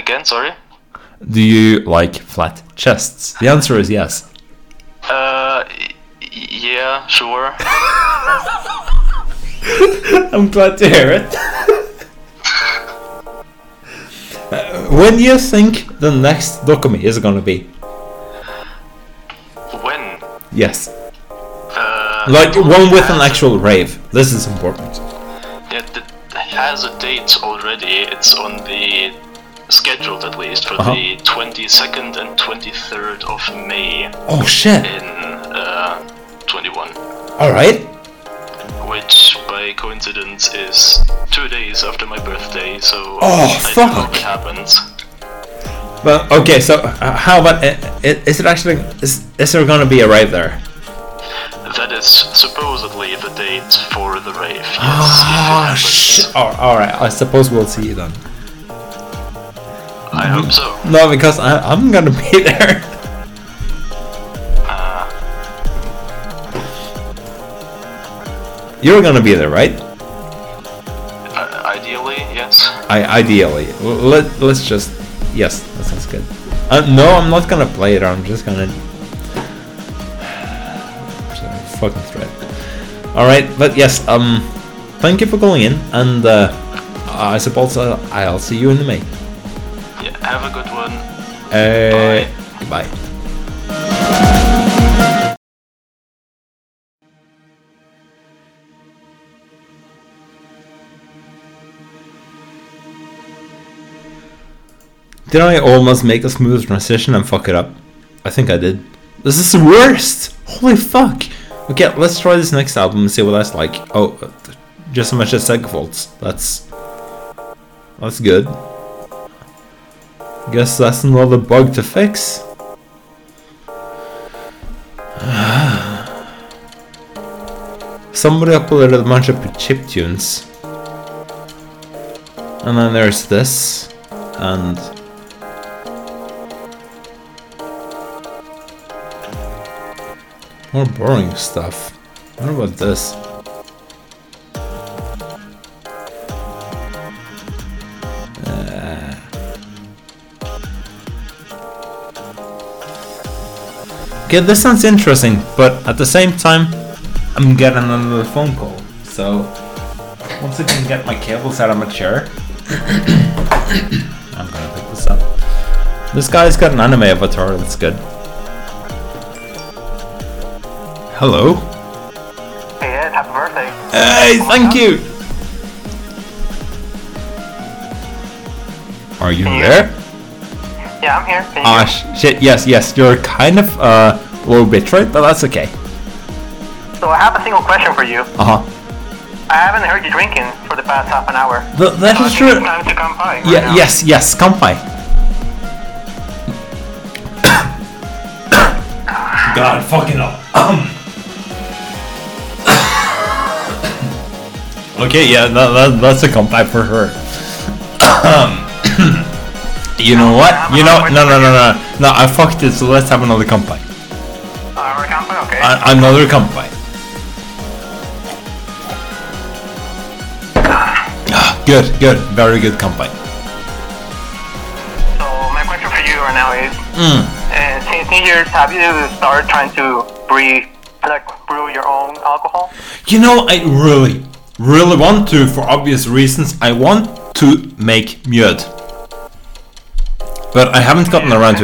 Again, sorry? Do you like flat chests? The answer is yes. Yeah, sure. I'm glad to hear it. When do you think the next Dokumi is gonna be? When? Yes. Like one with an actual rave. This is important. It has a date already. It's on the scheduled at least for the 22nd and 23rd of May. Oh shit. In 21. Alright. Which by coincidence is 2 days after my birthday, so I hope it happens. Well, okay, so how about is it actually is there gonna be a rave there? That is supposedly the date for the rave. Yes, Ah, shit. Alright, I suppose we'll see you then. I hope so. No, because I'm gonna be there. You're gonna be there, right? Ideally, yes. Ideally. Let's just... Yes, that sounds good. No, I'm not gonna play it, I'm just gonna... fucking thread. Alright, but yes, thank you for calling in, and I suppose I'll see you in the May. Yeah, have a good one. Bye. Goodbye. Did I almost make a smooth transition and fuck it up? I think I did. This is the worst! Holy fuck! Okay, let's try this next album and see what that's like. Oh, just as much as Segfaults. That's good. Guess that's another bug to fix. Somebody uploaded a bunch of chiptunes. And then there's this. And... more boring stuff. What about this? Okay, this sounds interesting, but at the same time, I'm getting another phone call. So, once I can get my cables out of my chair, I'm gonna pick this up. This guy's got an anime avatar, that's good. Hello? Hey Ed, happy birthday. Hey, thank you! Are you there? Yeah, I'm here. Can you Ah, hear me? shit, yes, you're kind of low bitrate, but that's okay. So I have a single question for you. Uh-huh. I haven't heard you drinking for the past half an hour. That is true. It's time to come by. Yeah, now. yes, come by. God, fucking hell. Okay, yeah, that's a comeback for her. You know what? You know, no, I fucked it, so let's have another comeback. Okay. Another comeback. Good, very good comeback. So my question for you right now is, since New Year's, have you started trying to brew your own alcohol? You know, I really want to, for obvious reasons. I want to make mjöd, but I haven't gotten around to it.